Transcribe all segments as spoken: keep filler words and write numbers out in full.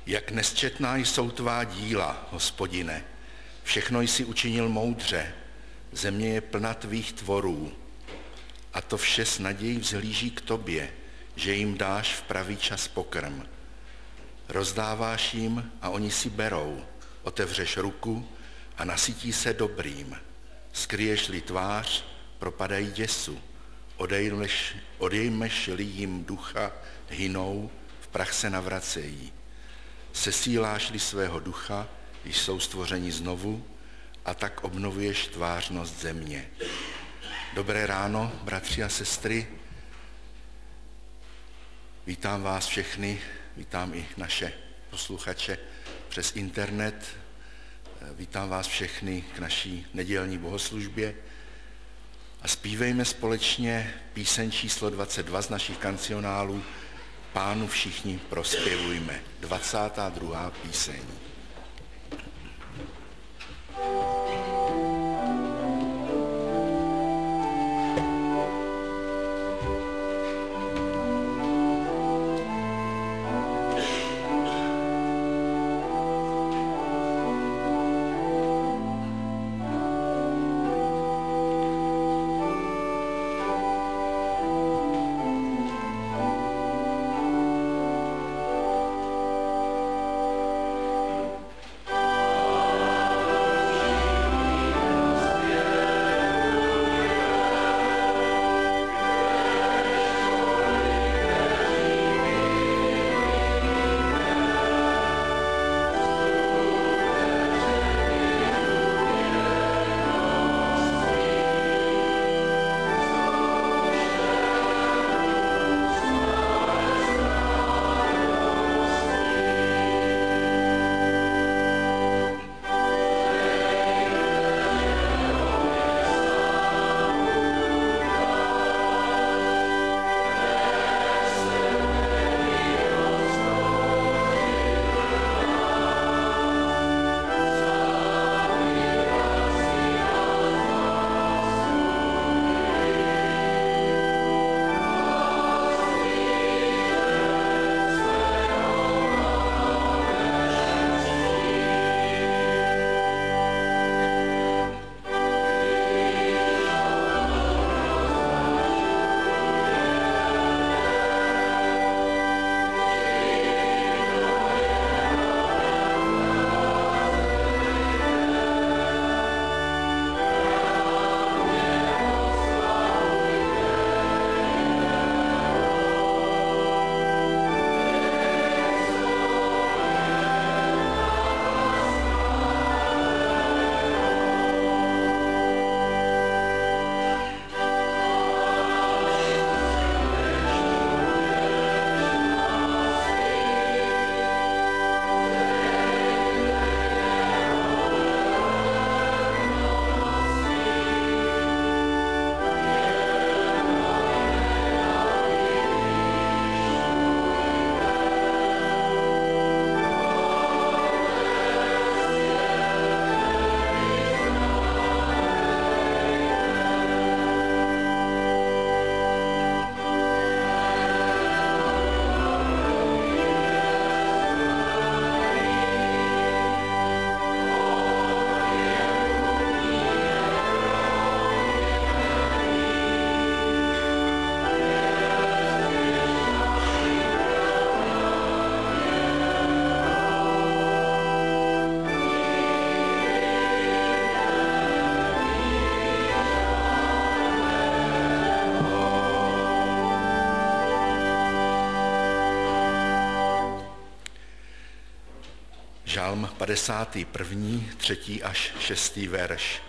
Jak nesčetná jsou tvá díla, Hospodine, všechno jsi učinil moudře, země je plna tvých tvorů. A to vše s nadějí vzhlíží k tobě, že jim dáš v pravý čas pokrm. Rozdáváš jim a oni si berou, otevřeš ruku a nasytí se dobrým. Skryješ-li tvář, propadají děsu, odejmeš, odejmeš-li jim ducha, hynou, v prach se navracejí. Sesíláš-li svého ducha, když jsou stvořeni znovu, a tak obnovuješ tvářnost země. Dobré ráno, bratři a sestry. Vítám vás všechny, vítám i naše posluchače přes internet. Vítám vás všechny k naší nedělní bohoslužbě a zpívejme společně píseň číslo dvacet dva z našich kancionálů Pánu všichni prospěvujme. dvacátá druhá píseň. Žalm padesátý první, třetí až šestý verš.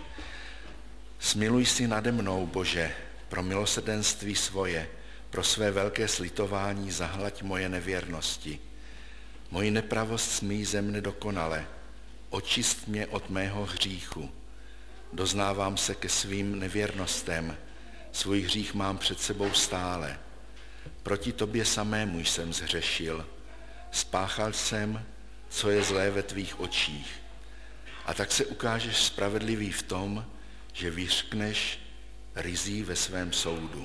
Smiluj si nade mnou, Bože, pro milosrdenství svoje, pro své velké slitování zahlaď moje nevěrnosti. Moji nepravost smí ze mne dokonale, očist mě od mého hříchu. Doznávám se ke svým nevěrnostem, svůj hřích mám před sebou stále. Proti tobě samému jsem zhřešil, spáchal jsem, co je zlé ve tvých očích. A tak se ukážeš spravedlivý v tom, že vyřkneš rizí ve svém soudu.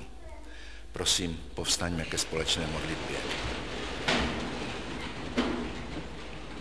Prosím, povstaňme ke společné modlitbě.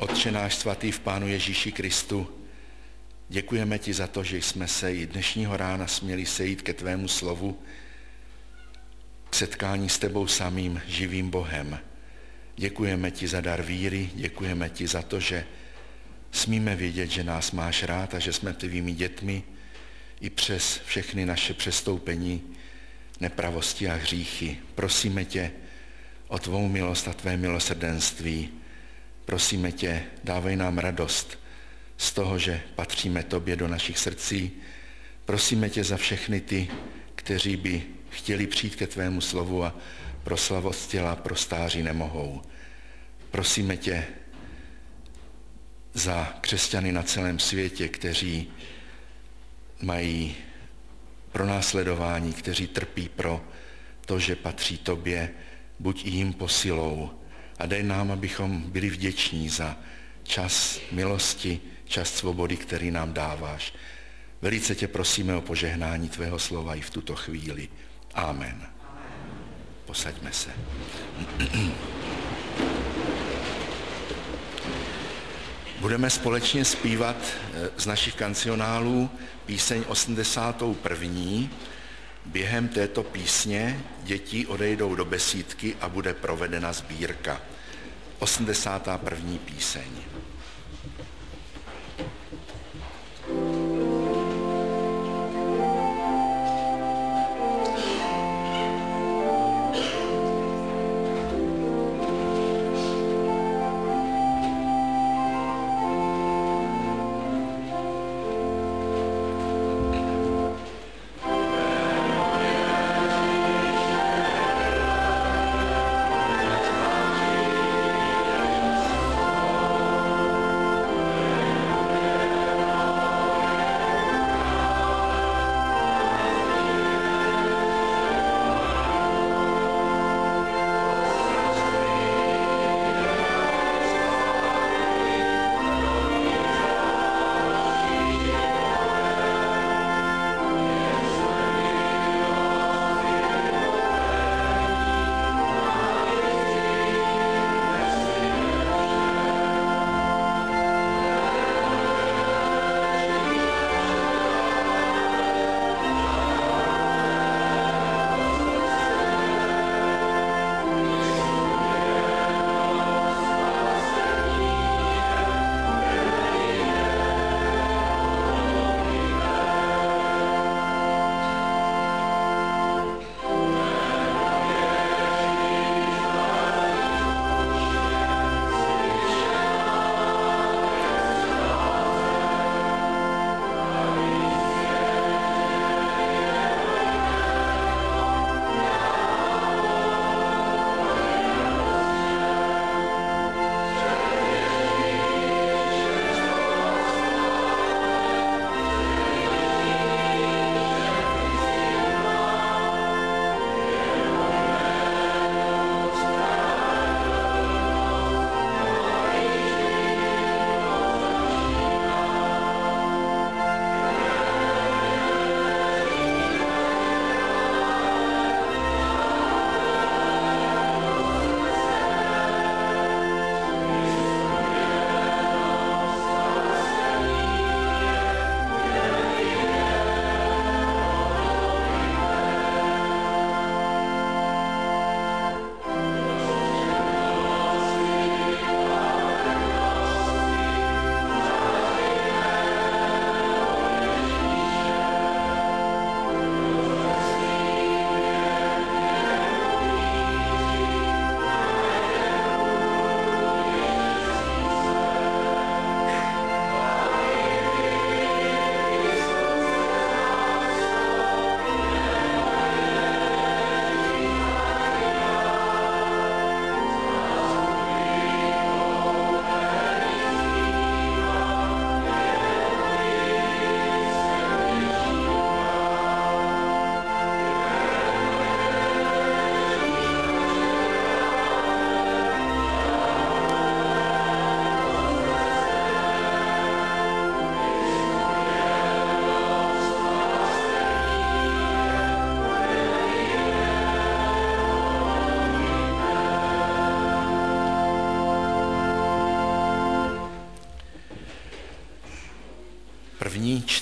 Otče náš svatý v Pánu Ježíši Kristu, děkujeme ti za to, že jsme se i dnešního rána směli sejít ke tvému slovu, k setkání s tebou samým živým Bohem. Děkujeme ti za dar víry, děkujeme ti za to, že smíme vědět, že nás máš rád a že jsme tvými dětmi i přes všechny naše přestoupení, nepravosti a hříchy. Prosíme tě o tvou milost a tvé milosrdenství. Prosíme tě, dávej nám radost z toho, že patříme tobě do našich srdcí. Prosíme tě za všechny ty, kteří by chtěli přijít ke tvému slovu a pro slavost těla, pro stáří nemohou. Prosíme tě za křesťany na celém světě, kteří mají pronásledování, kteří trpí pro to, že patří tobě, buď i jim posilou. A dej nám, abychom byli vděční za čas milosti, čas svobody, který nám dáváš. Velice tě prosíme o požehnání tvého slova i v tuto chvíli. Amen. Posaďme se. Budeme společně zpívat z našich kancionálů píseň osmdesátou první. Během této písně děti odejdou do besídky a bude provedena sbírka. osmdesátá první píseň. Amen.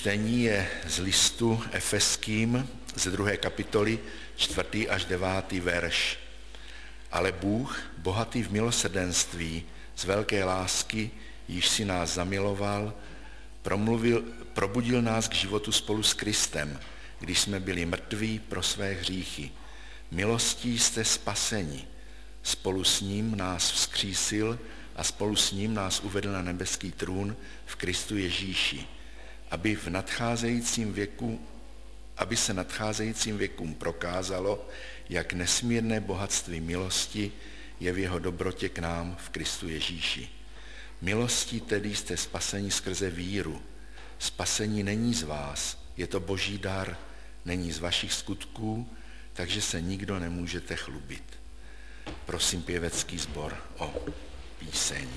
čtení je z listu Efeským ze druhé kapitoly, čtvrtý až devátý verš. Ale Bůh, bohatý v milosrdenství, z velké lásky, již si nás zamiloval, promluvil, probudil nás k životu spolu s Kristem, když jsme byli mrtví pro své hříchy. Milostí jste spaseni. Spolu s ním nás vzkřísil a spolu s ním nás uvedl na nebeský trůn v Kristu Ježíši, aby v nadcházejícím věku, aby se nadcházejícím věkům prokázalo, jak nesmírné bohatství milosti je v jeho dobrotě k nám v Kristu Ježíši. Milostí tedy jste spaseni skrze víru. Spasení není z vás, je to boží dar, není z vašich skutků, takže se nikdo nemůžete chlubit. Prosím pěvecký sbor o píseň.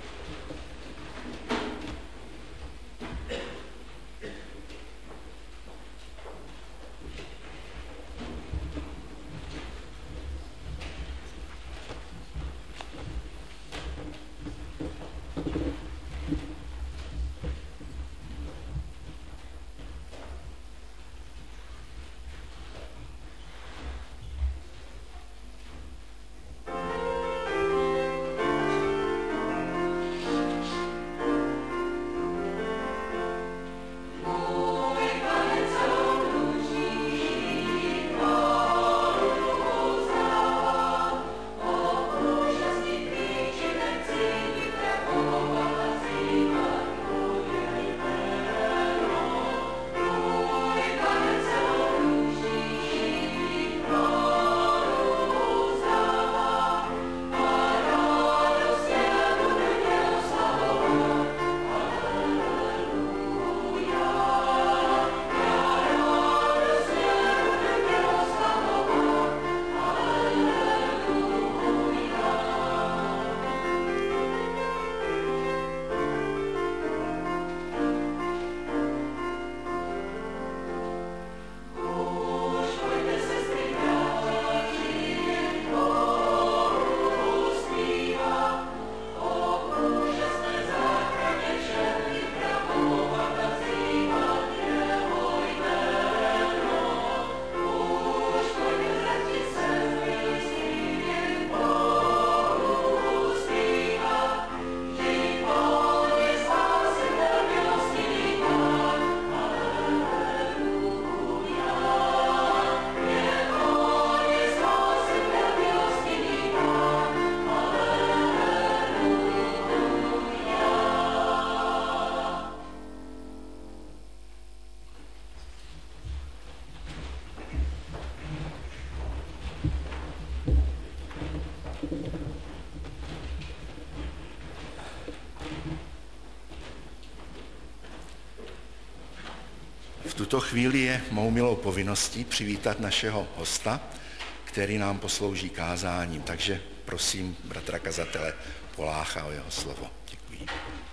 V tuto chvíli je mou milou povinností přivítat našeho hosta, který nám poslouží kázáním. Takže prosím bratra kazatele Polácha o jeho slovo. Děkuji.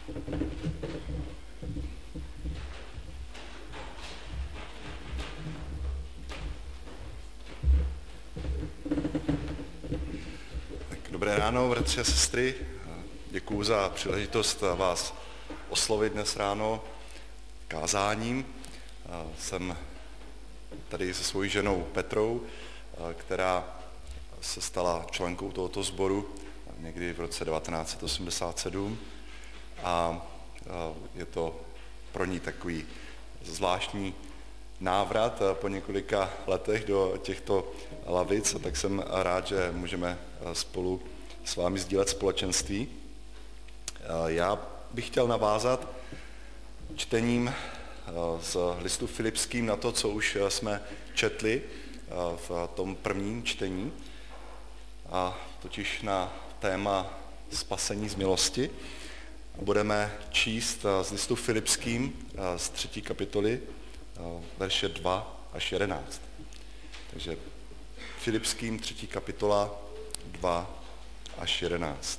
Dobré ráno, bratři a sestry. Děkuju za příležitost vás oslovit dnes ráno kázáním. Jsem tady se svojí ženou Petrou, která se stala členkou tohoto sboru někdy v roce devatenáct set osmdesát sedm a je to pro ní takový zvláštní návrat po několika letech do těchto lavic, a tak jsem rád, že můžeme spolu s vámi sdílet společenství. Já bych chtěl navázat čtením z listu Filipským na to, co už jsme četli v tom prvním čtení, a totiž na téma spasení z milosti. Budeme číst z listu Filipským z třetí kapitoly verše dva až jedenáct. Takže Filipským třetí kapitola dva až jedenáct.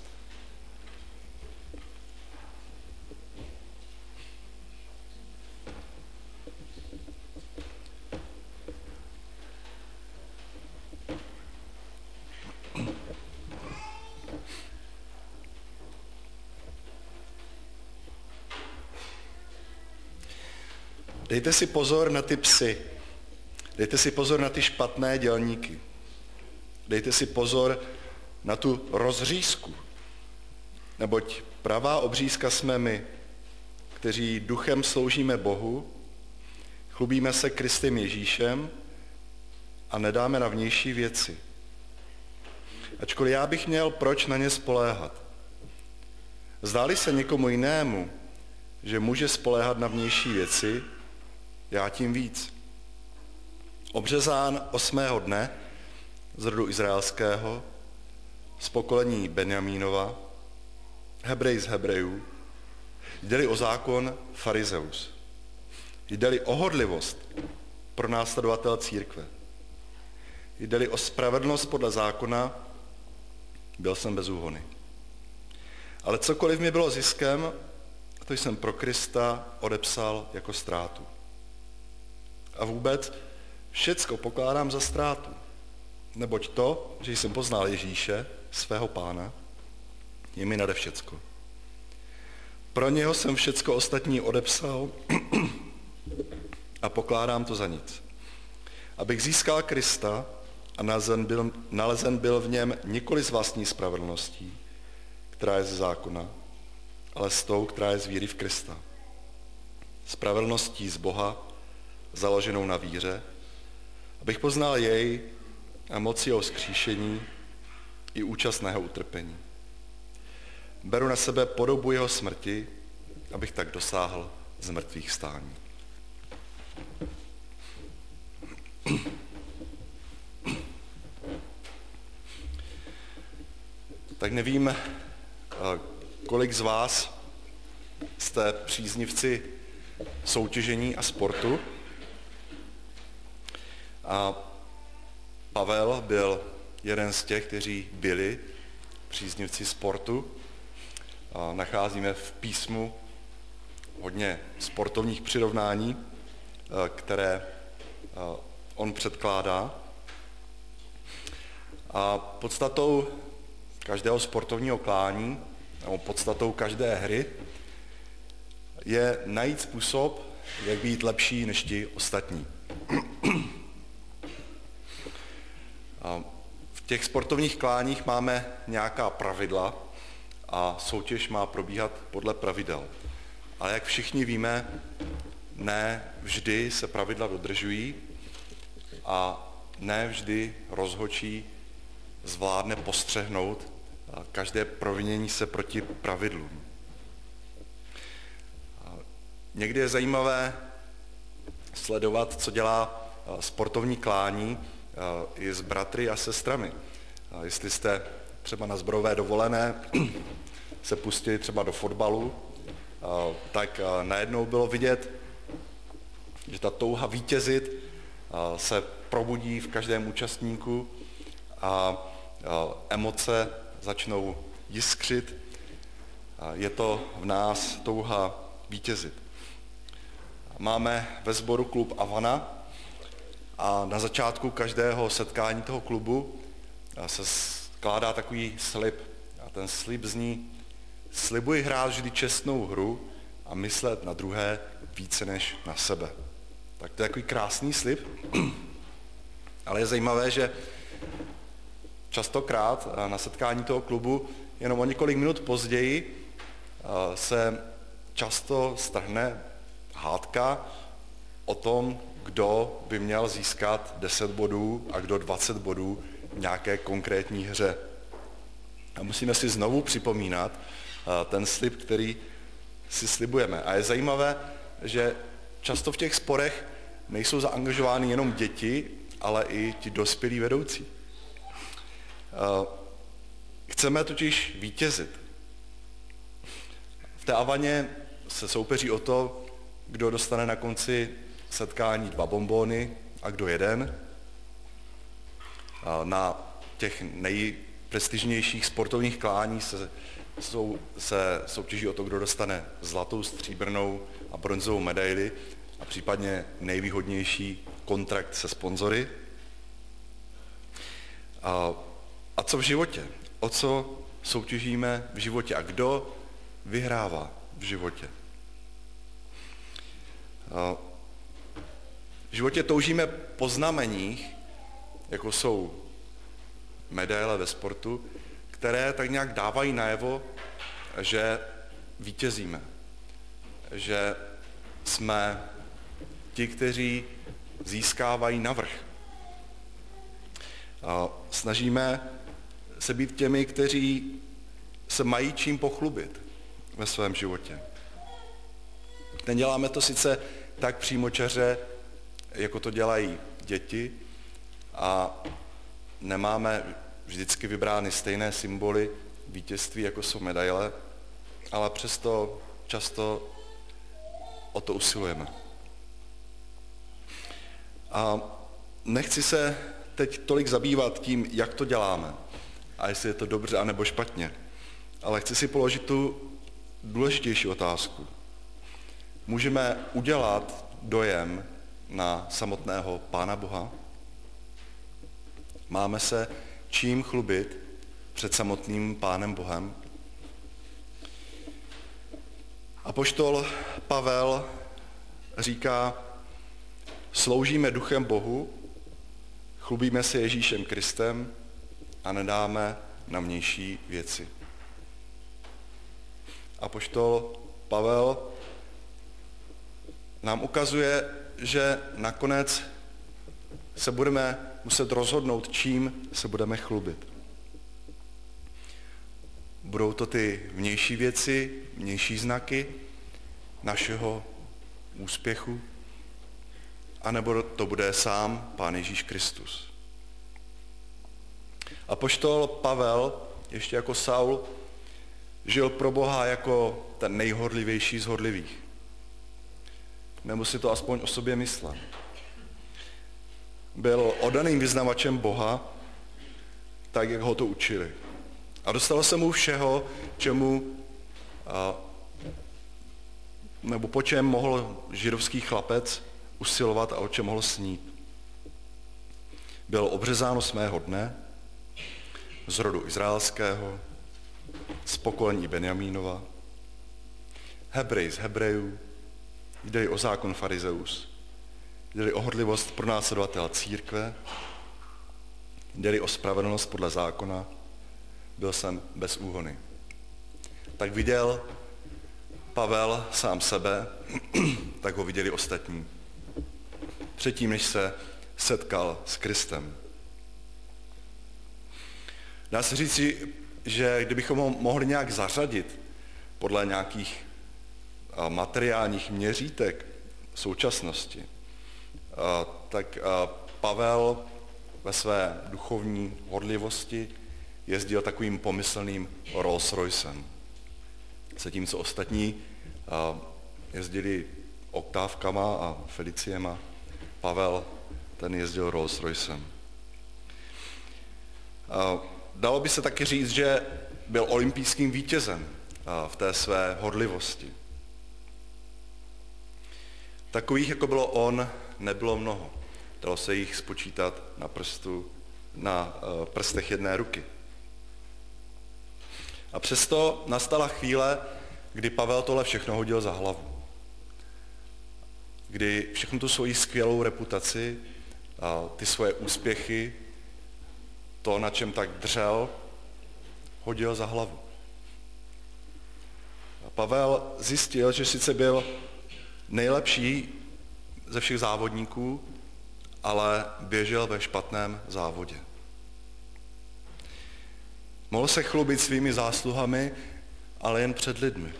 Dejte si pozor na ty psy. Dejte si pozor na ty špatné dělníky. Dejte si pozor na tu rozřízku. Neboť pravá obřízka jsme my, kteří duchem sloužíme Bohu, chlubíme se Kristem Ježíšem a nedáme na vnější věci. Ačkoliv já bych měl proč na ně spoléhat. Zdáli se někomu jinému, že může spoléhat na vnější věci, já tím víc. Obřezán osmého dne z rodu izraelského, z pokolení Benjamínova, Hebrej z Hebrejů, jde-li o zákon farizeus, jde-li o horlivost pronásledovatel církve, jde-li o spravedlnost podle zákona, byl jsem bez úhony. Ale cokoliv mi bylo ziskem, to jsem pro Krista odepsal jako ztrátu. A vůbec všecko pokládám za ztrátu, neboť to, že jsem poznal Ježíše, svého Pána, je mi nade všecko. Pro něho jsem všecko ostatní odepsal a pokládám to za nic. Abych získal Krista a nalezen byl, nalezen byl v něm nikoli z vlastní spravedlností, která je ze zákona, ale s tou, která je z víry v Krista. Spravedlností z Boha, založenou na víře, abych poznal jej a moc jeho vzkříšení i účastného utrpení. Beru na sebe podobu jeho smrti, abych tak dosáhl z mrtvých stání. Tak nevím, kolik z vás jste příznivci soutěžení a sportu. A Pavel byl jeden z těch, kteří byli příznivci sportu. A nacházíme v písmu hodně sportovních přirovnání, které on předkládá. A podstatou každého sportovního klání, nebo podstatou každé hry, je najít způsob, jak být lepší než ti ostatní. A v těch sportovních kláních máme nějaká pravidla a soutěž má probíhat podle pravidel. Ale jak všichni víme, ne vždy se pravidla dodržují a ne vždy rozhodčí zvládne postřehnout každé provinění se proti pravidlům. Někdy je zajímavé sledovat, co dělá sportovní klání i s bratry a sestrami. Jestli jste třeba na sborové dovolené se pustili třeba do fotbalu, tak najednou bylo vidět, že ta touha vítězit se probudí v každém účastníku a emoce začnou jiskřit. Je to v nás touha vítězit. Máme ve sboru klub Avana a na začátku každého setkání toho klubu se skládá takový slib. A ten slib zní: slibuji hrát vždy čestnou hru a myslet na druhé více než na sebe. Tak to je takový krásný slib, ale je zajímavé, že častokrát na setkání toho klubu jenom o několik minut později se často strhne hádka o tom, kdo by měl získat deset bodů a kdo dvacet bodů v nějaké konkrétní hře. A musíme si znovu připomínat ten slib, který si slibujeme. A je zajímavé, že často v těch sporech nejsou zaangažovány jenom děti, ale i ti dospělí vedoucí. Chceme totiž vítězit. V té Avaně se soupeří o to, kdo dostane na konci setkání dva bonbony a kdo jeden. Na těch nejprestižnějších sportovních klání se, sou, se soutěží o to, kdo dostane zlatou, stříbrnou a bronzovou medaili a případně nejvýhodnější kontrakt se sponzory. A, a co v životě? O co soutěžíme v životě? A kdo vyhrává v životě? A V životě toužíme po znameních, jako jsou medaile ve sportu, které tak nějak dávají najevo, že vítězíme, že jsme ti, kteří získávají navrch. A snažíme se být těmi, kteří se mají čím pochlubit ve svém životě. Neděláme to sice tak přímočaře, jako to dělají děti, a nemáme vždycky vybrány stejné symboly vítězství, jako jsou medaile, ale přesto často o to usilujeme. A nechci se teď tolik zabývat tím, jak to děláme a jestli je to dobře anebo špatně, ale chci si položit tu důležitější otázku. Můžeme udělat dojem na samotného Pána Boha? Máme se čím chlubit před samotným Pánem Bohem? Apoštol Pavel říká, sloužíme duchem Bohu, chlubíme se Ježíšem Kristem a nedáme na vnější věci. Apoštol Pavel nám ukazuje, že nakonec se budeme muset rozhodnout, čím se budeme chlubit. Budou to ty vnější věci, vnější znaky našeho úspěchu, anebo to bude sám Pán Ježíš Kristus. Apoštol Pavel, ještě jako Saul, žil pro Boha jako ten nejhorlivější z horlivých. Nebo si to aspoň o sobě myslel. Byl oddaným vyznavačem Boha, tak, jak ho to učili. A dostalo se mu všeho, čemu, a, nebo po čem mohl židovský chlapec usilovat a o čem mohl snít. Byl obřezán osmého dne z rodu izraelského, z pokolení Benjamínova, Hebrej z Hebrejů, jde o zákon farizeus, jde o horlivost pronásledovatele církve, jde o spravedlnost podle zákona, byl jsem bez úhony. Tak viděl Pavel sám sebe, tak ho viděli ostatní. Předtím, než se setkal s Kristem. Dá se říci, že kdybychom ho mohli nějak zařadit podle nějakých materiálních měřítek současnosti, tak Pavel ve své duchovní horlivosti jezdil takovým pomyslným Rolls Roycem. Zatímco ostatní jezdili oktávkama a Feliciema, Pavel ten jezdil Rolls Roycem. Dalo by se taky říct, že byl olympijským vítězem v té své horlivosti. Takových, jako bylo on, nebylo mnoho. Dalo se jich spočítat na prstu, na prstech jedné ruky. A přesto nastala chvíle, kdy Pavel tohle všechno hodil za hlavu. Kdy všechnu tu svoji skvělou reputaci, a ty svoje úspěchy, to, na čem tak dřel, hodil za hlavu. A Pavel zjistil, že sice byl nejlepší ze všech závodníků, ale běžel ve špatném závodě. Mohl se chlubit svými zásluhami, ale jen před lidmi.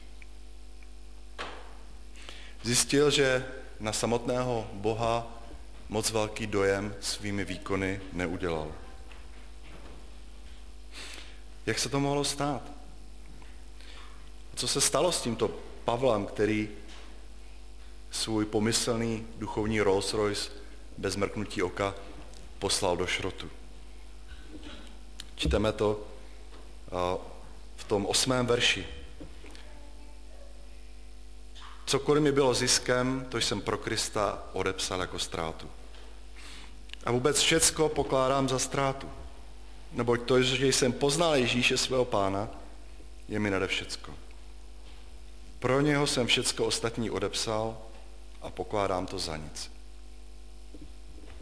Zjistil, že na samotného Boha moc velký dojem svými výkony neudělal. Jak se to mohlo stát? Co se stalo s tímto Pavlem, který svůj pomyslný duchovní Rolls Royce bez mrknutí oka poslal do šrotu? Čteme to v tom osmém verši. Cokoliv mi bylo ziskem, to jsem pro Krista odepsal jako ztrátu. A vůbec všecko pokládám za ztrátu. Neboť to, že jsem poznal Ježíše svého Pána, je mi nade všecko. Pro něho jsem všecko ostatní odepsal a pokládám to za nic.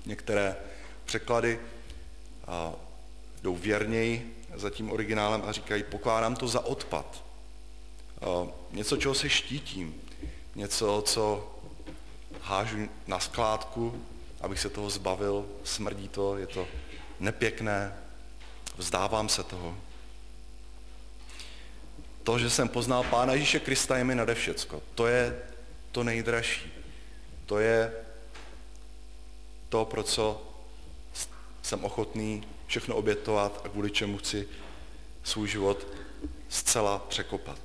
Některé překlady jdou věrněji za tím originálem a říkají, pokládám to za odpad. Něco, čeho se štítím, něco, co hážu na skládku, abych se toho zbavil, smrdí to, je to nepěkné, vzdávám se toho. To, že jsem poznal Pána Ježíše Krista, je mi nade všecko. To je to nejdražší. To je to, pro co jsem ochotný všechno obětovat a kvůli čemu chci svůj život zcela překopat.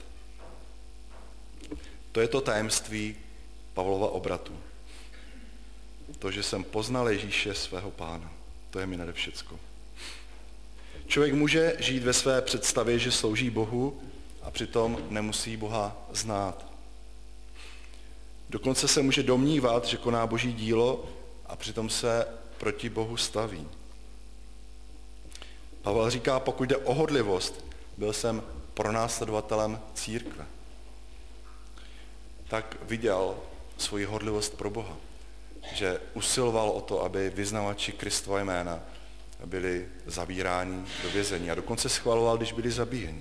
To je to tajemství Pavlova obratu. To, že jsem poznal Ježíše, svého Pána. To je mi nade všecko. Člověk může žít ve své představě, že slouží Bohu a přitom nemusí Boha znát. Dokonce se může domnívat, že koná Boží dílo a přitom se proti Bohu staví. Pavel říká, pokud jde o horlivost, byl jsem pronásledovatelem církve. Tak viděl svoji horlivost pro Boha, že usiloval o to, aby vyznavači Kristova jména byli zavíráni do vězení a dokonce schvaloval, když byli zabíjeni.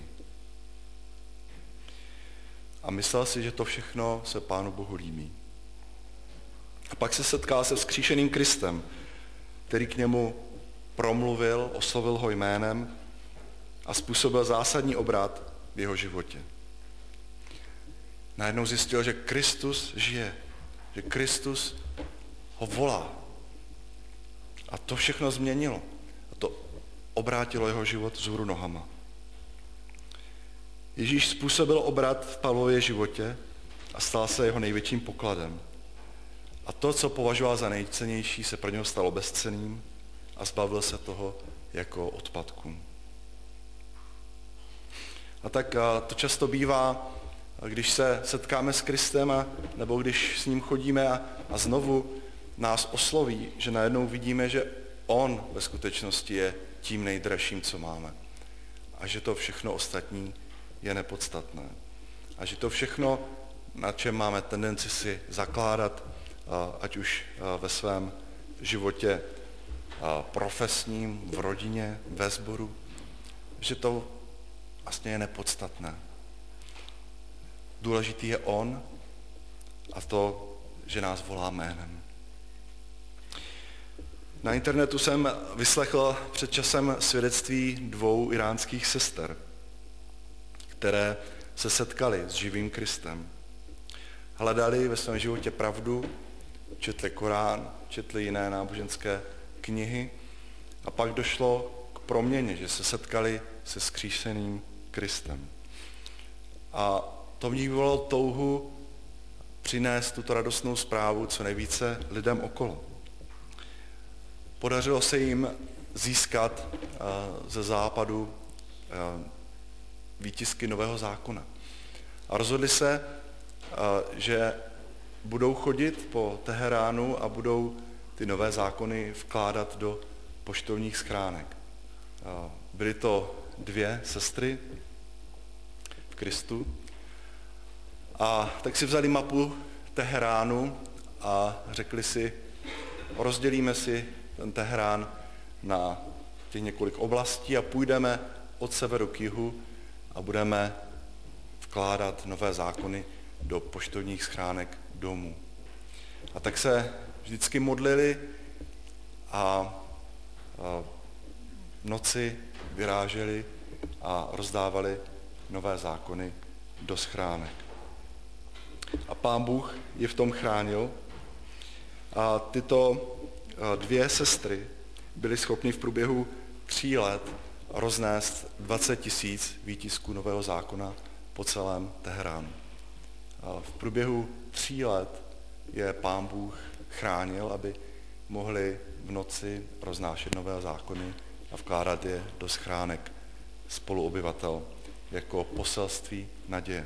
A myslel si, že to všechno se Pánu Bohu líbí. A pak se setkal se vzkříšeným Kristem, který k němu promluvil, oslovil ho jménem a způsobil zásadní obrat v jeho životě. Najednou zjistil, že Kristus žije, že Kristus ho volá. A to všechno změnilo. A to obrátilo jeho život vzhůru nohama. Ježíš způsobil obrat v Pavlově životě a stal se jeho největším pokladem. A to, co považoval za nejcennější, se pro něho stalo bezcenným a zbavil se toho jako odpadku. A tak a to často bývá, když se setkáme s Kristem, a, nebo když s ním chodíme a, a znovu nás osloví, že najednou vidíme, že on ve skutečnosti je tím nejdražším, co máme. A že to všechno ostatní je nepodstatné. A že to všechno, na čem máme tendenci si zakládat, ať už ve svém životě profesním, v rodině, ve sboru, že to vlastně je nepodstatné. Důležitý je on a to, že nás volá jménem. Na internetu jsem vyslechl před časem svědectví dvou iránských sester, které se setkaly s živým Kristem. Hledali ve svém životě pravdu, četli Korán, četli jiné náboženské knihy a pak došlo k proměně, že se setkali se vzkříšeným Kristem. A to v nich bylo touhu přinést tuto radostnou zprávu co nejvíce lidem okolo. Podařilo se jim získat ze západu výtisky Nového zákona. A rozhodli se, že budou chodit po Teheránu a budou ty nové zákony vkládat do poštovních schránek. Byly to dvě sestry v Kristu. A tak si vzali mapu Teheránu a řekli si, rozdělíme si ten Teherán na těch několik oblastí a půjdeme od severu k jihu a budeme vkládat nové zákony do poštovních schránek domů. A tak se vždycky modlili a, a v noci vyráželi a rozdávali nové zákony do schránek. A Pán Bůh je v tom chránil a tyto dvě sestry byly schopny v průběhu tří let roznést dvacet tisíc výtisků Nového zákona po celém Teheránu. A v průběhu tří let je Pán Bůh chránil, aby mohli v noci roznášet nové zákony a vkládat je do schránek spoluobyvatel jako poselství naděje.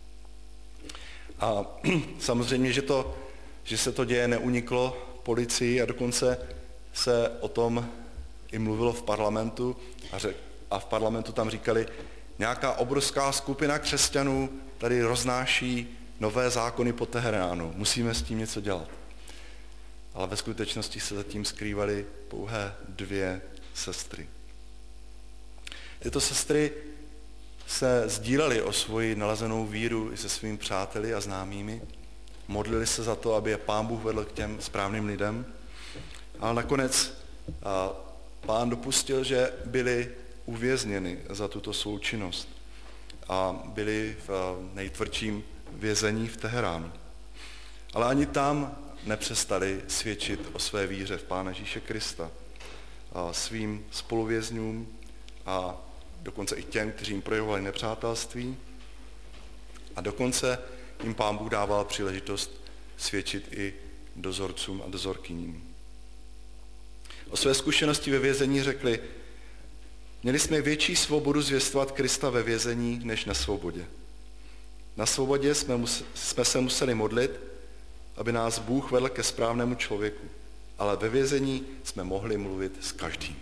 A samozřejmě, že, to, že se to děje neuniklo policii a dokonce se o tom i mluvilo v parlamentu a, řek, a v parlamentu tam říkali, nějaká obrovská skupina křesťanů tady roznáší nové zákony po Teheránu, musíme s tím něco dělat. ale ve skutečnosti se zatím skrývaly pouhé dvě sestry. Tyto sestry se sdílely o svoji nalezenou víru i se svými přáteli a známými, modlili se za to, aby je Pán Bůh vedl k těm správným lidem, ale nakonec Pán dopustil, že byli uvězněni za tuto svou činnost a byli v nejtvrdším vězení v Teheránu. Ale ani tam nepřestali svědčit o své víře v Pána Ježíše Krista a svým spoluvězňům a dokonce i těm, kteří jim projevovali nepřátelství. A dokonce jim Pán Bůh dával příležitost svědčit i dozorcům a dozorkyním. O své zkušenosti ve vězení řekli: měli jsme větší svobodu zvěstovat Krista ve vězení než na svobodě. Na svobodě jsme, mus, jsme se museli modlit, aby nás Bůh vedl ke správnému člověku, ale ve vězení jsme mohli mluvit s každým.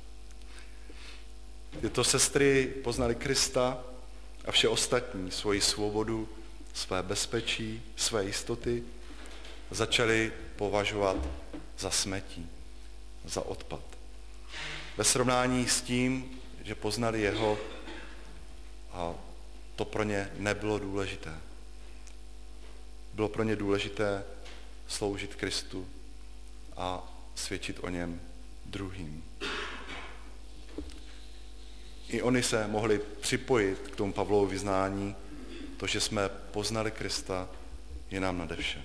Tyto sestry poznali Krista a vše ostatní, svoji svobodu, své bezpečí, své jistoty, začali považovat za smetí, za odpad. Ve srovnání s tím, že poznali jeho, a to pro ně nebylo důležité. Bylo pro ně důležité sloužit Kristu a svědčit o něm druhým. I oni se mohli připojit k tomu Pavlovu vyznání, to, že jsme poznali Krista, je nám nade vše.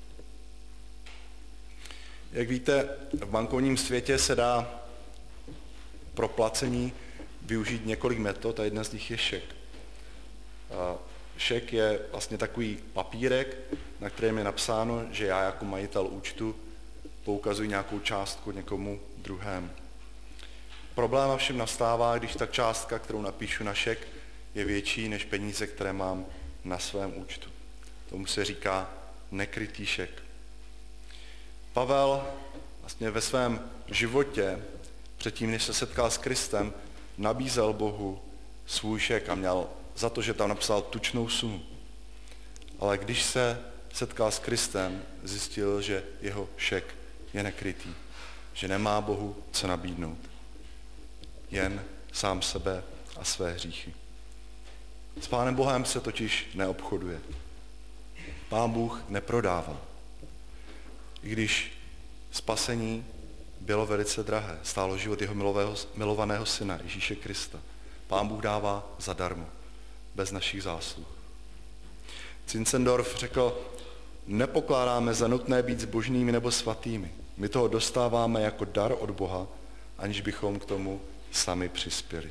Jak víte, v bankovním světě se dá pro placení využít několik metod a jedna z nich je šek. A šek je vlastně takový papírek, na kterém je napsáno, že já jako majitel účtu poukazuji nějakou částku někomu druhému. Problém ovšem nastává, když ta částka, kterou napíšu na šek, je větší než peníze, které mám na svém účtu. Tomu se říká nekrytý šek. Pavel vlastně ve svém životě, předtím, než se setkal s Kristem, nabízel Bohu svůj šek a měl za to, že tam napsal tučnou sumu. Ale když se setkal s Kristem, zjistil, že jeho šek je nekrytý, že nemá Bohu co nabídnout. Jen sám sebe a své hříchy. S Pánem Bohem se totiž neobchoduje. Pán Bůh neprodával. I když spasení bylo velice drahé, stálo život jeho milového, milovaného syna Ježíše Krista. Pán Bůh dává zadarmo, bez našich zásluh. Zinzendorf řekl: nepokládáme za nutné být zbožnými nebo svatými. My toho dostáváme jako dar od Boha, aniž bychom k tomu sami přispěli.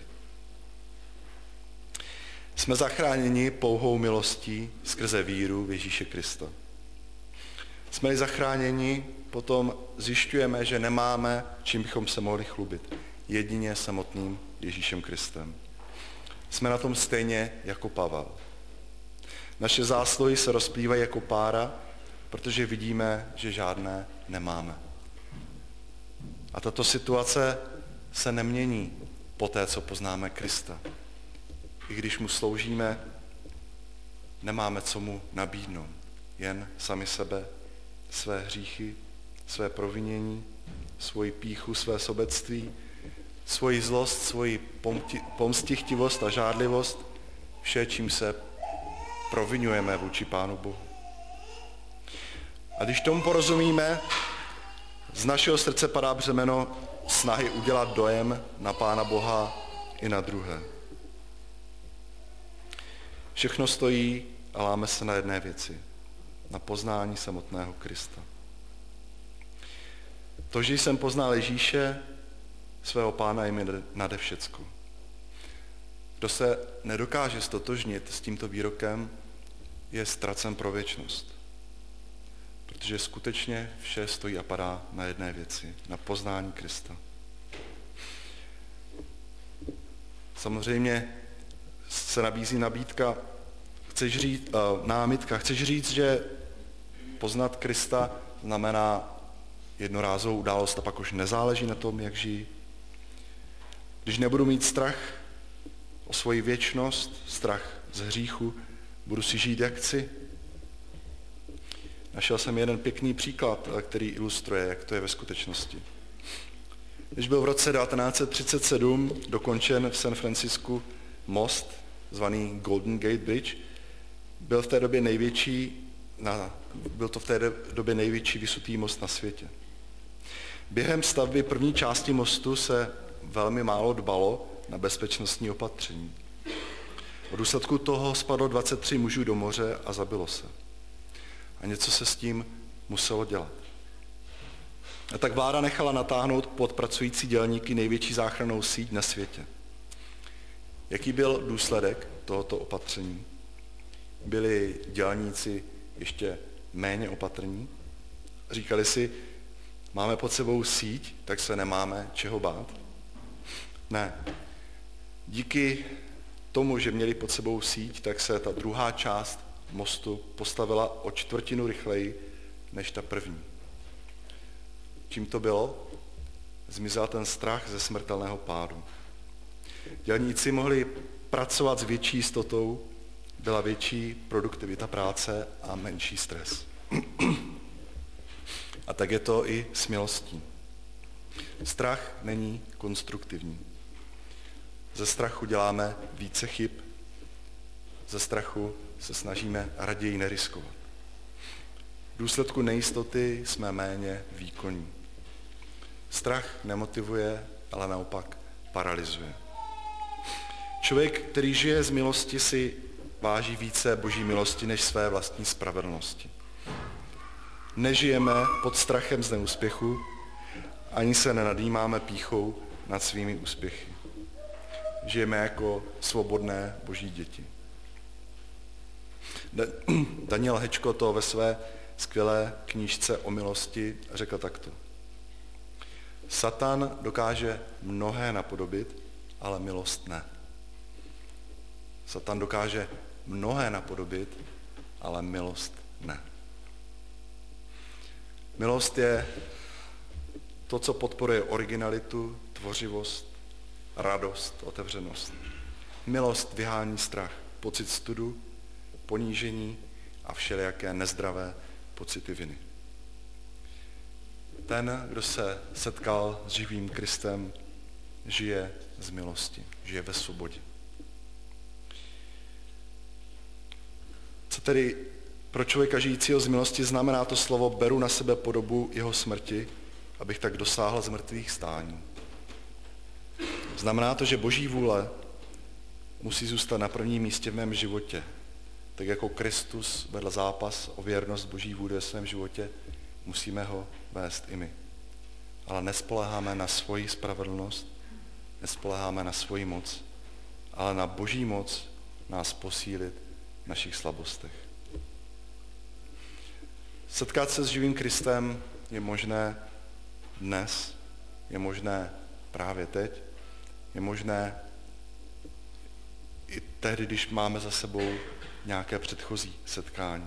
Jsme zachráněni pouhou milostí skrze víru v Ježíše Krista. Jsme-li zachráněni, potom zjišťujeme, že nemáme, čím bychom se mohli chlubit. Jedině samotným Ježíšem Kristem. Jsme na tom stejně jako Pavel. Naše zásluhy se rozplývají jako pára, protože vidíme, že žádné nemáme. A tato situace se nemění po té, co poznáme Krista. I když mu sloužíme, nemáme co mu nabídnout. Jen sami sebe, své hříchy, své provinění, svoji pýchu, své sobectví, svoji zlost, svoji pomstichtivost a žádlivost, vše, čím se provinujeme vůči Pánu Bohu. A když tomu porozumíme, z našeho srdce padá břemeno snahy udělat dojem na Pána Boha i na druhé. Všechno stojí a láme se na jedné věci, na poznání samotného Krista. To, že jsem poznal Ježíše, svého Pána, je mi nade všecko. Kdo se nedokáže stotožnit s tímto výrokem, je ztracen pro věčnost. Protože skutečně vše stojí a padá na jedné věci, na poznání Krista. Samozřejmě se nabízí nabídka, chceš říct, uh, námitka, chceš říct, že poznat Krista znamená jednorázovou událost a pak už nezáleží na tom, jak žijí. Když nebudu mít strach o svoji věčnost, strach z hříchu, budu si žít jak chci. Našel jsem jeden pěkný příklad, který ilustruje, jak to je ve skutečnosti. Když byl v roce devatenáct set třicet sedm dokončen v San Francisku most, zvaný Golden Gate Bridge, byl v té době největší, na, byl to v té době největší vysutý most na světě. Během stavby první části mostu se velmi málo dbalo na bezpečnostní opatření. V důsledku toho spadlo dvacet tři mužů do moře a zabilo se. A něco se s tím muselo dělat. A tak vláda nechala natáhnout pod pracující dělníky největší záchrannou síť na světě. Jaký byl důsledek tohoto opatření? Byli dělníci ještě méně opatrní? Říkali si, máme pod sebou síť, tak se nemáme čeho bát? Ne. Díky tomu, že měli pod sebou síť, tak se ta druhá část mostu postavila o čtvrtinu rychleji než ta první. Čím to bylo? Zmizel ten strach ze smrtelného pádu. Dělníci mohli pracovat s větší jistotou, byla větší produktivita práce a menší stres. A tak je to i s milostí. Strach není konstruktivní. Ze strachu děláme více chyb, ze strachu se snažíme raději neriskovat. V důsledku nejistoty jsme méně výkonní. Strach nemotivuje, ale naopak paralyzuje. Člověk, který žije z milosti, si váží více Boží milosti než své vlastní spravedlnosti. Nežijeme pod strachem z neúspěchu, ani se nenadýmáme pýchou nad svými úspěchy. Žijeme jako svobodné Boží děti. Daniel Hečko to ve své skvělé knížce o milosti řekl takto. Satan dokáže mnohé napodobit, ale milost ne. Satan dokáže mnohé napodobit, ale milost ne. Milost je to, co podporuje originalitu, tvořivost, radost, otevřenost. Milost vyhání strach, pocit studu, ponížení a všelijaké nezdravé pocity viny. Ten, kdo se setkal s živým Kristem, žije z milosti, žije ve svobodě. Co tedy pro člověka žijícího z milosti znamená to slovo beru na sebe podobu jeho smrti, abych tak dosáhl z mrtvých stání? Znamená to, že Boží vůle musí zůstat na prvním místě v mém životě. Tak jako Kristus vedl zápas o věrnost Boží vůli ve svém životě, musíme ho vést i my. Ale nespoléháme na svoji spravedlnost, nespoléháme na svoji moc, ale na Boží moc nás posílit v našich slabostech. Setkat se s živým Kristem je možné dnes, je možné právě teď, je možné i tehdy, když máme za sebou nějaké předchozí setkání.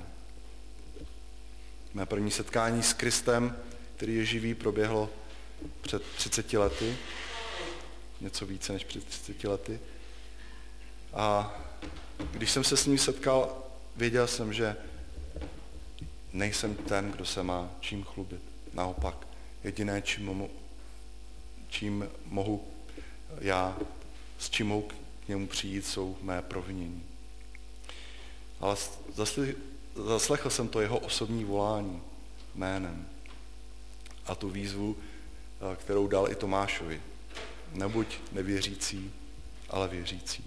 Mé první setkání s Kristem, který je živý, proběhlo před třiceti lety, něco více než před třiceti lety. A když jsem se s ním setkal, věděl jsem, že nejsem ten, kdo se má čím chlubit. Naopak, jediné, čím mohu, čím mohu já, s čím mohu k němu přijít, jsou mé provinění. Ale zasli, zaslechl jsem to jeho osobní volání jménem a tu výzvu, kterou dal i Tomášovi. Nebuď nevěřící, ale věřící.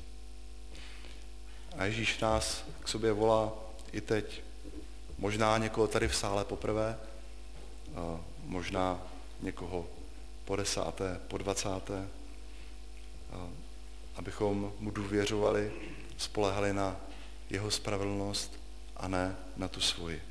A Ježíš nás k sobě volá i teď. Možná někoho tady v sále poprvé, možná někoho po desáté, po dvacáté, abychom mu důvěřovali, spolehali na jeho spravedlnost a ne na tu svoji.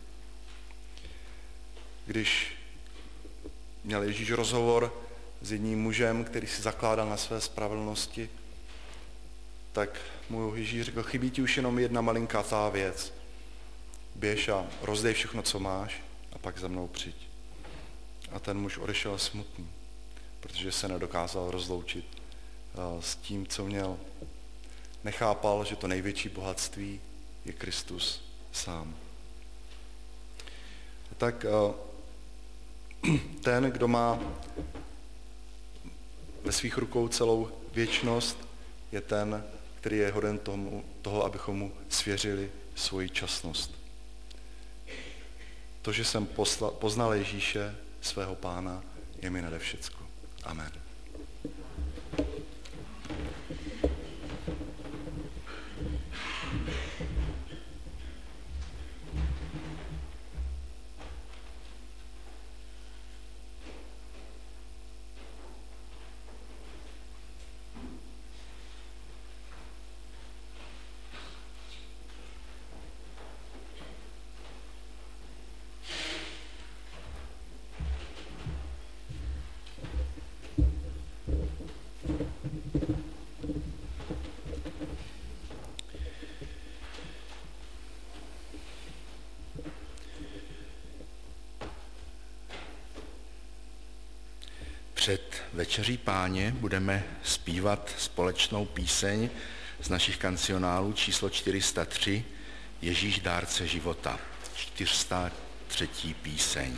Když měl Ježíš rozhovor s jedním mužem, který si zakládal na své spravedlnosti, tak mu Ježíš řekl, chybí ti už jenom jedna malinkatá věc. Běž a rozdej všechno, co máš, a pak za mnou přijď. A ten muž odešel smutný, protože se nedokázal rozloučit s tím, co měl. Nechápal, že to největší bohatství je Kristus sám. tak ten, kdo má ve svých rukou celou věčnost, je ten, který je hoden tomu, toho, abychom mu svěřili svoji časnost. To, že jsem posla, poznal Ježíše, svého Pána, je mi nade všecko. Amen. Před večeří Páně budeme zpívat společnou píseň z našich kancionálů číslo čtyři sta tři Ježíš dárce života. čtyři sta třetí píseň.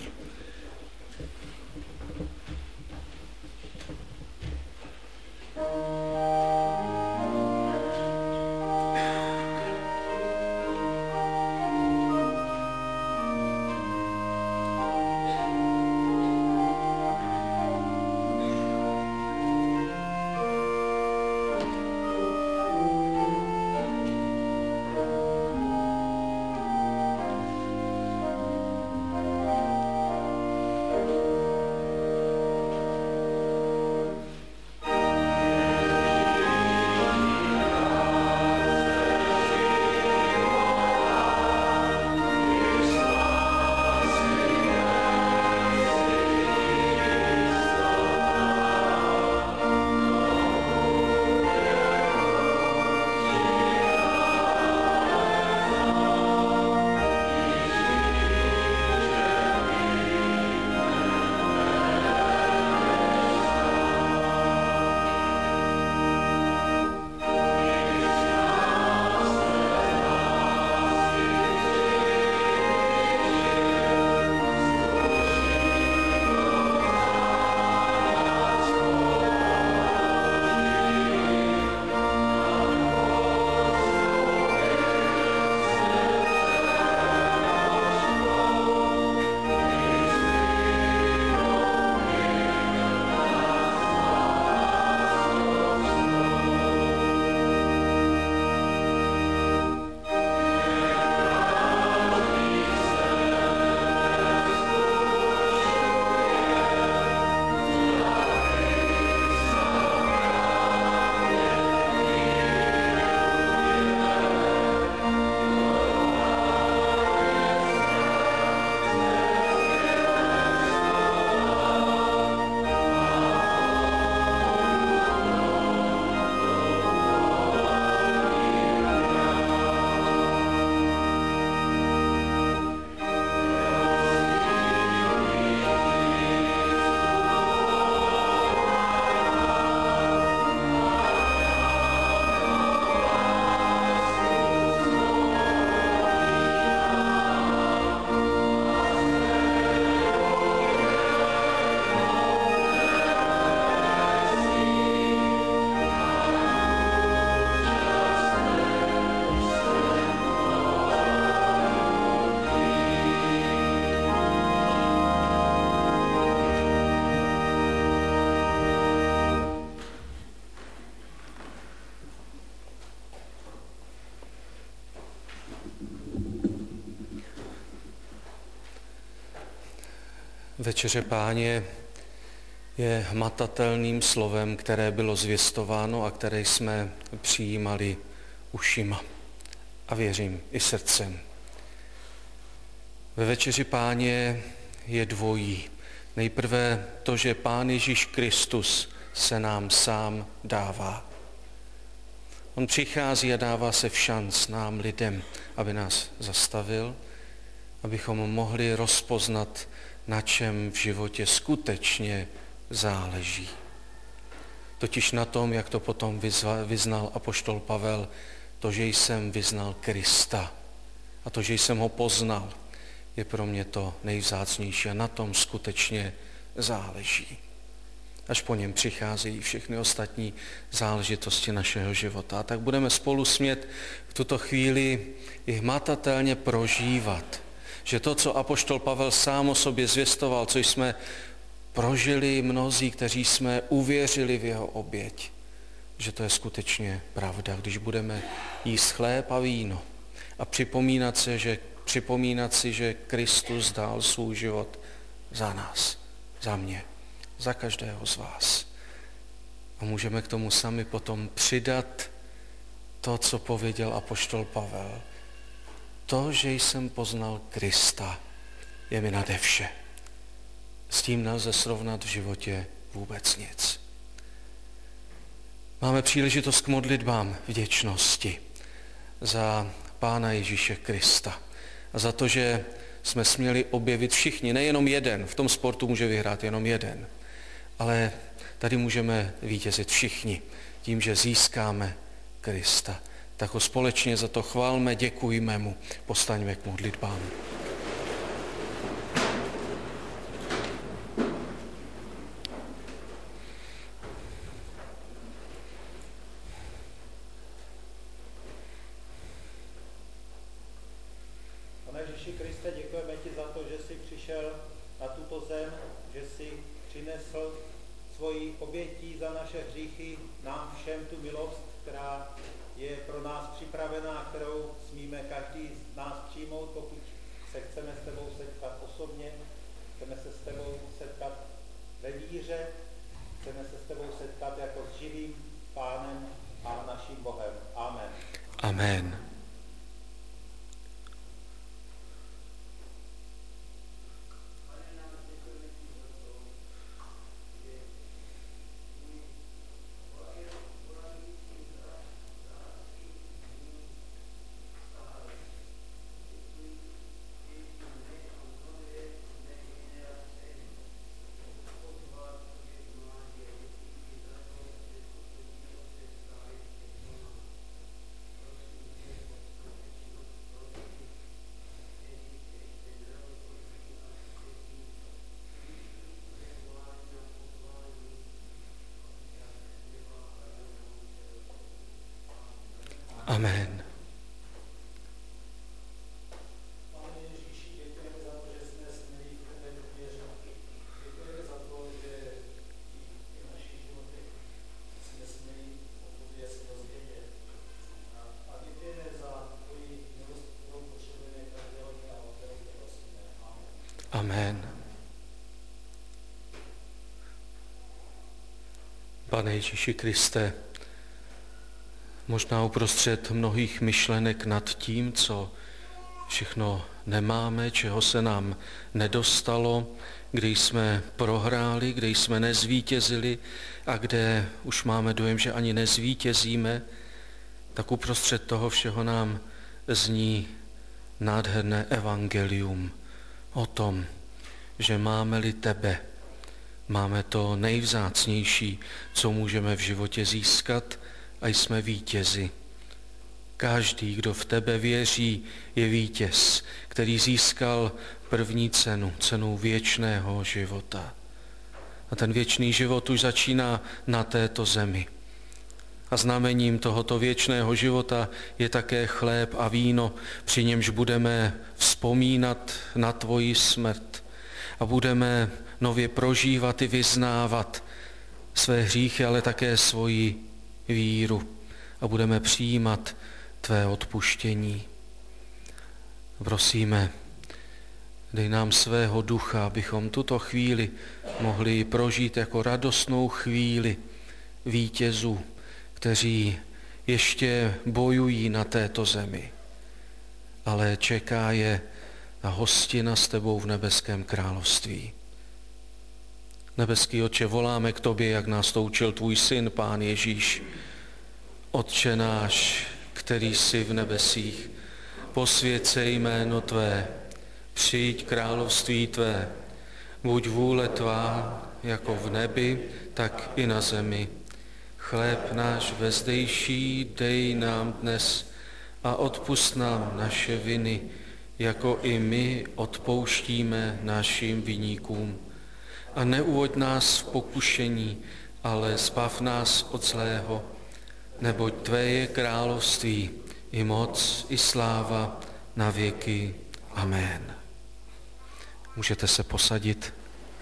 Večeře Páně je hmatatelným slovem, které bylo zvěstováno a které jsme přijímali ušima a věřím i srdcem. Ve Večeři Páně je dvojí. Nejprve to, že Pán Ježíš Kristus se nám sám dává. On přichází a dává se všanc nám lidem, aby nás zastavil, abychom mohli rozpoznat, na čem v životě skutečně záleží. Totiž na tom, jak to potom vyznal apoštol Pavel, to, že jsem vyznal Krista a to, že jsem ho poznal, je pro mě to nejvzácnější a na tom skutečně záleží. Až po něm přicházejí všechny ostatní záležitosti našeho života. A tak budeme spolu smět v tuto chvíli i hmatatelně prožívat, že to, co apoštol Pavel sám o sobě zvěstoval, co jsme prožili mnozí, kteří jsme uvěřili v jeho oběť, že to je skutečně pravda, když budeme jíst chléb a víno a připomínat si, že, připomínat si, že Kristus dal svůj život za nás, za mě, za každého z vás. A můžeme k tomu sami potom přidat to, co pověděl apoštol Pavel. To, že jsem poznal Krista, je mi nade vše. S tím nelze srovnat v životě vůbec nic. Máme příležitost k modlitbám vděčnosti za Pána Ježíše Krista a za to, že jsme směli objevit všichni, nejenom jeden, v tom sportu může vyhrát jenom jeden, ale tady můžeme vítězit všichni tím, že získáme Krista. Tak ho společně za to chválme, děkujme mu, povstaňme k modlitbám. Pane Ježíši Kriste, děkujeme ti za to, že jsi přišel na tuto zem, že jsi přinesl svojí obětí za naše hříchy nám všem tu milost, která je pro nás připravená, kterou smíme každý z nás přijmout, pokud se chceme s tebou setkat osobně, chceme se s tebou setkat ve víře, chceme se s tebou setkat jako s živým Pánem a naším Bohem. Amen. Amen. Amen. Pane Ježíši, děkujeme za to, že jsme směli v tebe důvěřovat. Děkujeme za to, že i v našich životech jsme směli o tobě se dozvědět. A děkujeme za tvoji milost, kterou potřebujeme každého dne a o kterou tě prosíme. Amen. Amen. Pane Ježíši Kriste, možná uprostřed mnohých myšlenek nad tím, co všechno nemáme, čeho se nám nedostalo, kde jsme prohráli, kde jsme nezvítězili a kde už máme dojem, že ani nezvítězíme, tak uprostřed toho všeho nám zní nádherné evangelium o tom, že máme-li tebe, máme to nejvzácnější, co můžeme v životě získat, a jsme vítězi. Každý, kdo v tebe věří, je vítěz, který získal první cenu, cenu věčného života. A ten věčný život už začíná na této zemi. A znamením tohoto věčného života je také chléb a víno, při němž budeme vzpomínat na tvoji smrt a budeme nově prožívat i vyznávat své hříchy, ale také svoji víru a budeme přijímat tvé odpuštění. Prosíme, dej nám svého ducha, abychom tuto chvíli mohli prožít jako radostnou chvíli vítězů, kteří ještě bojují na této zemi, ale čeká je na hostina s tebou v nebeském království. Nebeský Otče, voláme k tobě, jak nás to učil tvůj syn, Pán Ježíš. Otče náš, který jsi v nebesích, posvěť se jméno tvé, přijď království tvé, buď vůle tvá, jako v nebi, tak i na zemi. Chléb náš vezdejší dej nám dnes a odpusť nám naše viny, jako i my odpouštíme našim viníkům. A neuvoď nás v pokušení, ale zbav nás od zlého, neboť tvé je království, i moc, i sláva na věky. Amen. Můžete se posadit.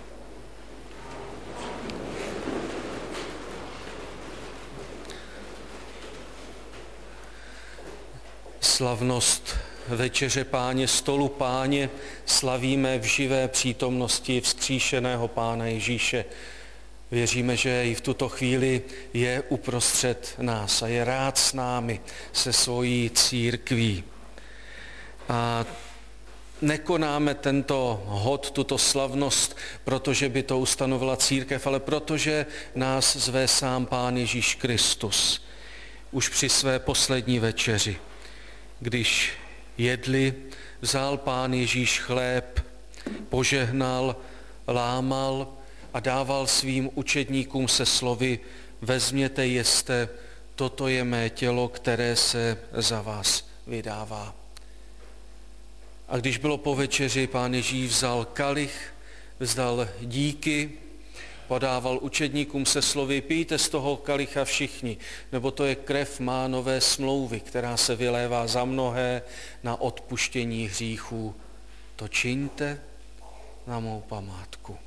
Slavnost večeře Páně, stolu Páně slavíme v živé přítomnosti vzkříšeného Pána Ježíše. Věříme, že i v tuto chvíli je uprostřed nás a je rád s námi, se svojí církví. A nekonáme tento hod, tuto slavnost, protože by to ustanovila církev, ale protože nás zve sám Pán Ježíš Kristus. Už při své poslední večeři, když jedli, vzal Pán Ježíš chléb, požehnal, lámal a dával svým učedníkům se slovy: vezměte, jeste, toto je mé tělo, které se za vás vydává. A když bylo po večeři, Pán Ježíš vzal kalich, vzdal díky, podával učedníkům se slovy: pijte z toho kalicha všichni, nebo to je krev má nové smlouvy, která se vylévá za mnohé na odpuštění hříchů. To čiňte na mou památku.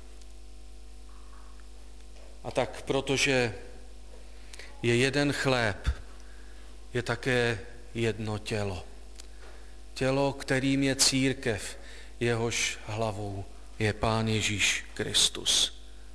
A tak, protože je jeden chléb, je také jedno tělo. Tělo, kterým je církev, jehož hlavou je Pán Ježíš Kristus.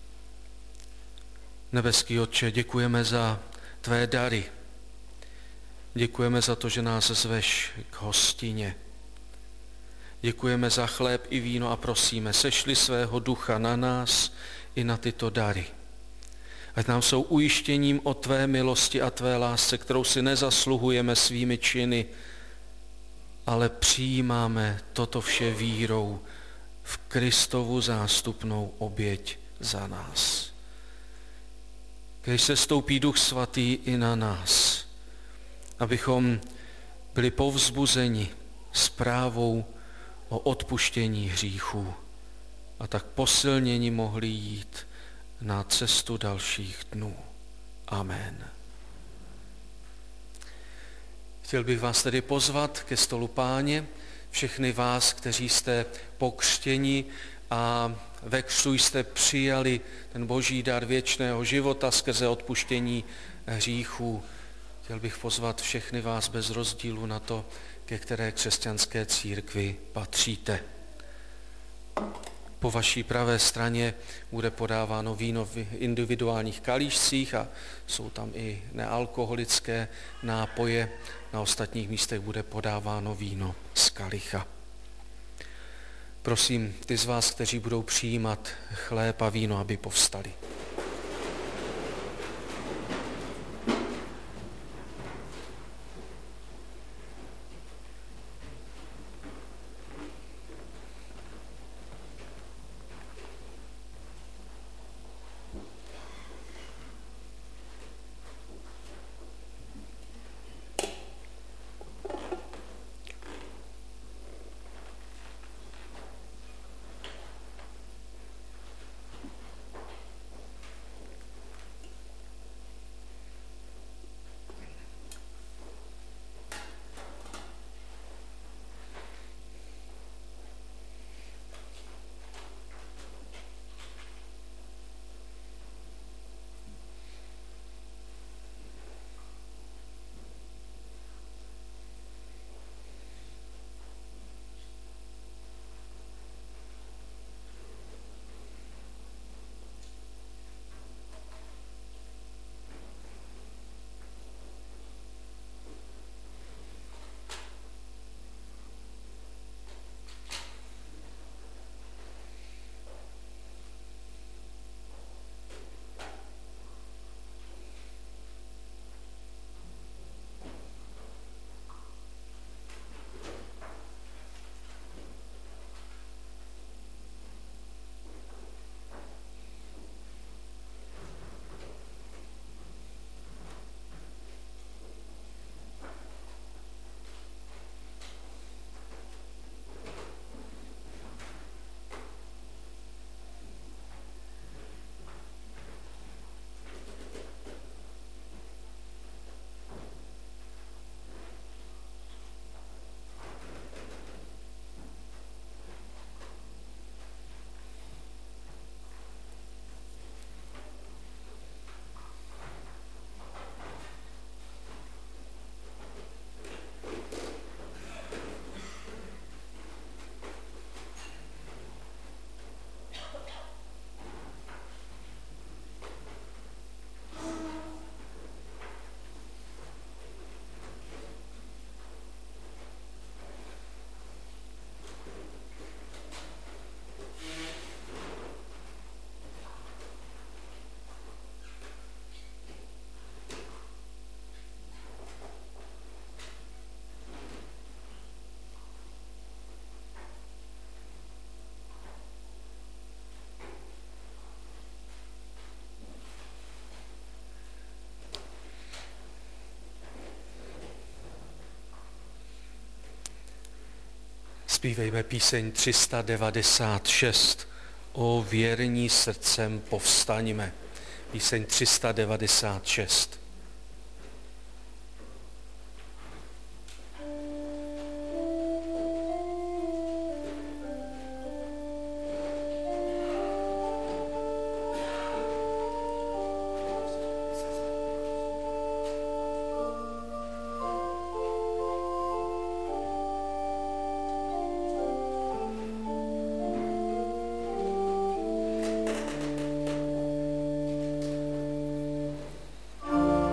Nebeský Otče, děkujeme za tvé dary. Děkujeme za to, že nás zveš k hostině. Děkujeme za chléb i víno a prosíme, sešli svého ducha na nás i na tyto dary. Ať nám jsou ujištěním o tvé milosti a tvé lásce, kterou si nezasluhujeme svými činy, ale přijímáme toto vše vírou v Kristovu zástupnou oběť za nás. Když se stoupí Duch Svatý i na nás, abychom byli povzbuzeni zprávou o odpuštění hříchů a tak posilněni mohli jít na cestu dalších dnů. Amen. Chtěl bych vás tedy pozvat ke stolu Páně, všechny vás, kteří jste pokřtěni a ve křtu jste přijali ten boží dar věčného života skrze odpuštění hříchů. Chtěl bych pozvat všechny vás bez rozdílu na to, ke které křesťanské církvi patříte. Po vaší pravé straně bude podáváno víno v individuálních kalíšcích a jsou tam i nealkoholické nápoje. Na ostatních místech bude podáváno víno z kalicha. Prosím ty z vás, kteří budou přijímat chléb a víno, aby povstali. Zpívejme píseň tři sta devadesát šest. O věrní srdcem povstaňme. Píseň tři sta devadesát šest. Oh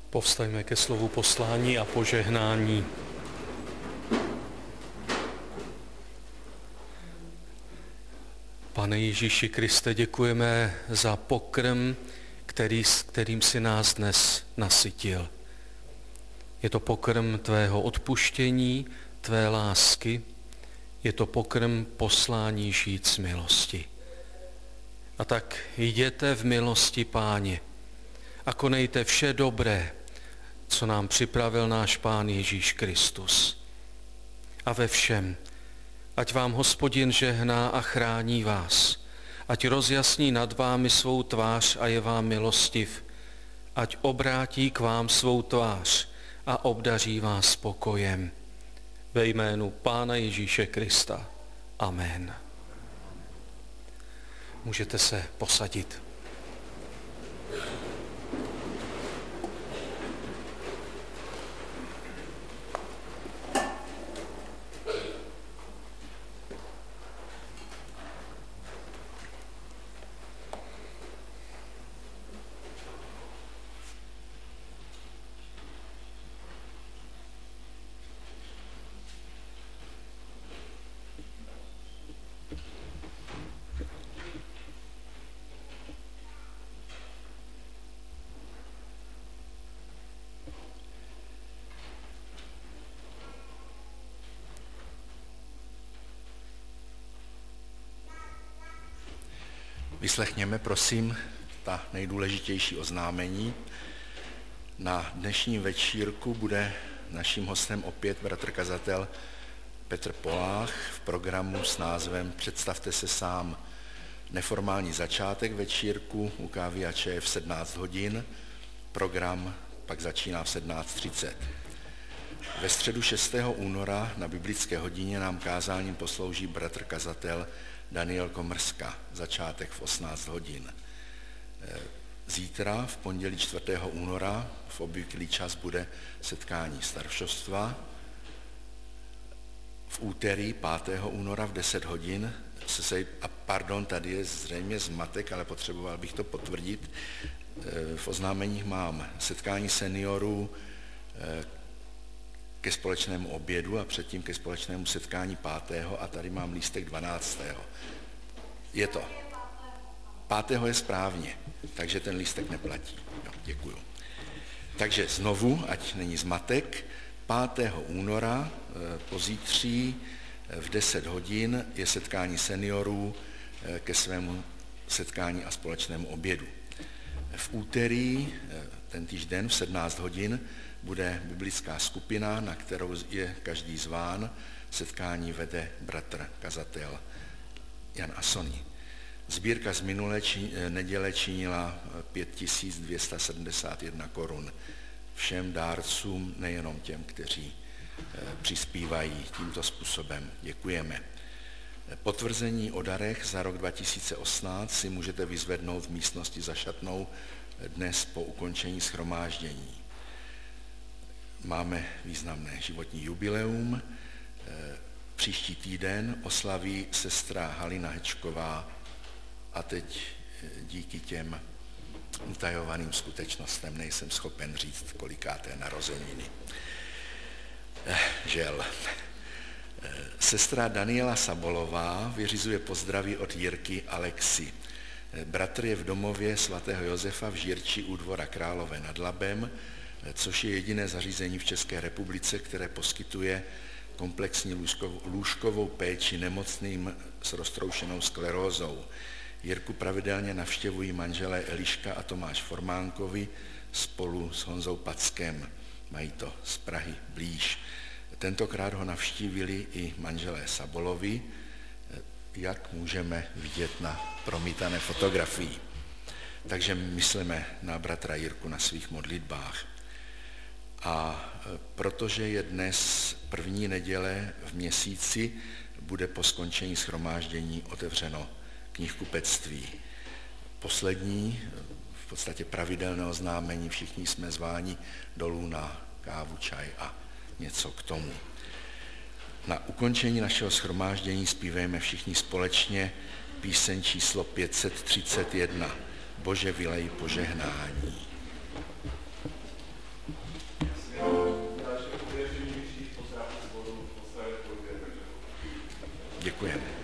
Povstaňme ke slovu poslání a požehnání. Pane Ježíši Kriste, děkujeme za pokrm, který, s kterým si nás dnes nasytil. Je to pokrm tvého odpuštění, tvé lásky, je to pokrm poslání žít z milosti. A tak jděte v milosti, Páně, a konejte vše dobré, co nám připravil náš Pán Ježíš Kristus. A ve všem, ať vám Hospodin žehná a chrání vás, ať rozjasní nad vámi svou tvář a je vám milostiv, ať obrátí k vám svou tvář a obdaří vás pokojem. Ve jménu Pána Ježíše Krista. Amen. Můžete se posadit. Vyslechněme, prosím, ta nejdůležitější oznámení. Na dnešním večírku bude naším hostem opět bratr kazatel Petr Polách v programu s názvem Představte se sám. Neformální začátek večírku u kávy a čaje v sedmnáct hodin. Program pak začíná v sedmnáct třicet. Ve středu šestého února na biblické hodině nám kázáním poslouží bratr kazatel Daniel Komrska, začátek v osmnáct hodin. Zítra, v pondělí čtvrtého února, v obvyklý čas bude setkání staršovstva. V úterý pátého února v deset hodin, se, a pardon, tady je zřejmě zmatek, ale potřeboval bych to potvrdit. V oznámeních mám setkání seniorů ke společnému obědu a předtím ke společnému setkání pátého a tady mám lístek dvanáctého. Je to. Pátého je správně, takže ten lístek neplatí. Jo, děkuju. Takže znovu, ať není zmatek, pátého února pozítří v deset hodin je setkání seniorů ke svému setkání a společnému obědu. V úterý, tentýž den v sedmnáct hodin, bude biblická skupina, na kterou je každý zván. Setkání vede bratr kazatel Jan Asoni. Sbírka z minulé či, neděle činila pět tisíc dvě stě sedmdesát jedna korun. Všem dárcům, nejenom těm, kteří přispívají tímto způsobem, děkujeme. Potvrzení o darech za rok dva tisíce osmnáct si můžete vyzvednout v místnosti za šatnou dnes po ukončení shromáždění. Máme významné životní jubileum. Příští týden oslaví sestra Halina Hečková a teď díky těm utajovaným skutečnostem nejsem schopen říct, kolikáté narozeniny. Žel. Sestra Daniela Sabolová vyřizuje pozdraví od Jirky Alexi. Bratr je v domově svatého Josefa v Žírči u Dvora Králové nad Labem, což je jediné zařízení v České republice, které poskytuje komplexní lůžkovou, lůžkovou péči nemocným s roztroušenou sklerózou. Jirku pravidelně navštěvují manželé Eliška a Tomáš Formánkovi spolu s Honzou Packem. Mají to z Prahy blíž. Tentokrát ho navštívili i manželé Sabolovi, jak můžeme vidět na promítané fotografii. Takže myslíme na bratra Jirku na svých modlitbách. A protože je dnes první neděle v měsíci, bude po skončení shromáždění otevřeno knihkupectví. Poslední, v podstatě pravidelné oznámení, všichni jsme zváni dolů na kávu, čaj a něco k tomu. Na ukončení našeho shromáždění zpívejme všichni společně píseň číslo pět set třicet jedna. Bože, vylej požehnání. Děkujeme.